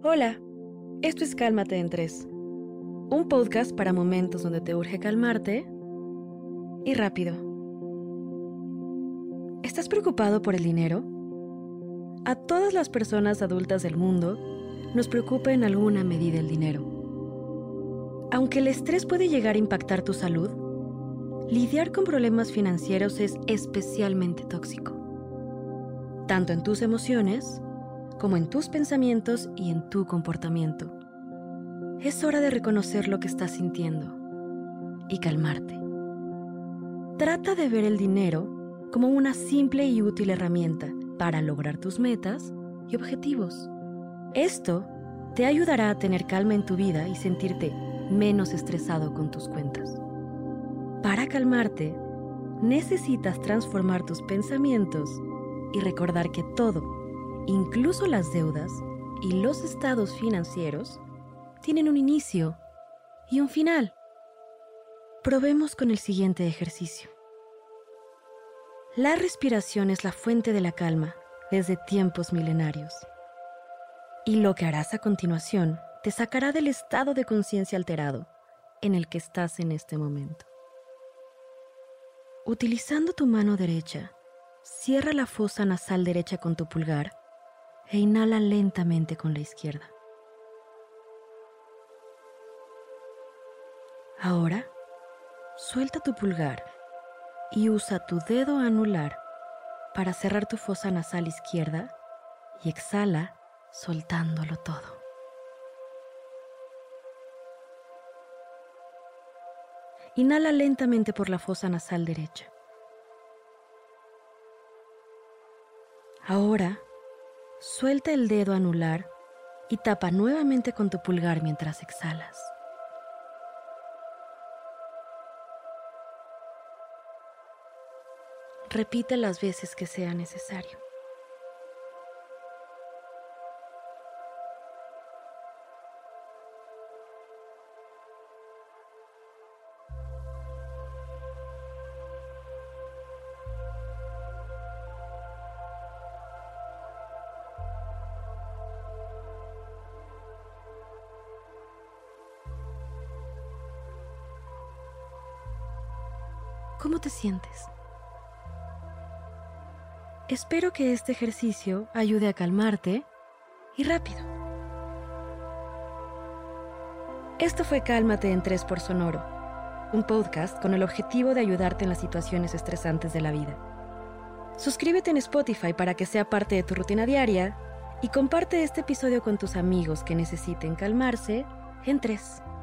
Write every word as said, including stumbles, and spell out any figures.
Hola, esto es Cálmate en tres, un podcast para momentos donde te urge calmarte y rápido. ¿Estás preocupado por el dinero? A todas las personas adultas del mundo nos preocupa en alguna medida el dinero. Aunque el estrés puede llegar a impactar tu salud, lidiar con problemas financieros es especialmente tóxico, tanto en tus emociones como en tus pensamientos y en tu comportamiento. Es hora de reconocer lo que estás sintiendo y calmarte. Trata de ver el dinero como una simple y útil herramienta para lograr tus metas y objetivos. Esto te ayudará a tener calma en tu vida y sentirte menos estresado con tus cuentas. Para calmarte, necesitas transformar tus pensamientos y recordar que todo, incluso las deudas y los estados financieros, tienen un inicio y un final. Probemos con el siguiente ejercicio. La respiración es la fuente de la calma desde tiempos milenarios. Y lo que harás a continuación te sacará del estado de conciencia alterado en el que estás en este momento. Utilizando tu mano derecha, cierra la fosa nasal derecha con tu pulgar e inhala lentamente con la izquierda. Ahora, suelta tu pulgar y usa tu dedo anular para cerrar tu fosa nasal izquierda y exhala soltándolo todo. Inhala lentamente por la fosa nasal derecha. Ahora, suelta el dedo anular y tapa nuevamente con tu pulgar mientras exhalas. Repite las veces que sea necesario. ¿Cómo te sientes? Espero que este ejercicio ayude a calmarte y rápido. Esto fue Cálmate en tres por Sonoro, un podcast con el objetivo de ayudarte en las situaciones estresantes de la vida. Suscríbete en Spotify para que sea parte de tu rutina diaria y comparte este episodio con tus amigos que necesiten calmarse en tres.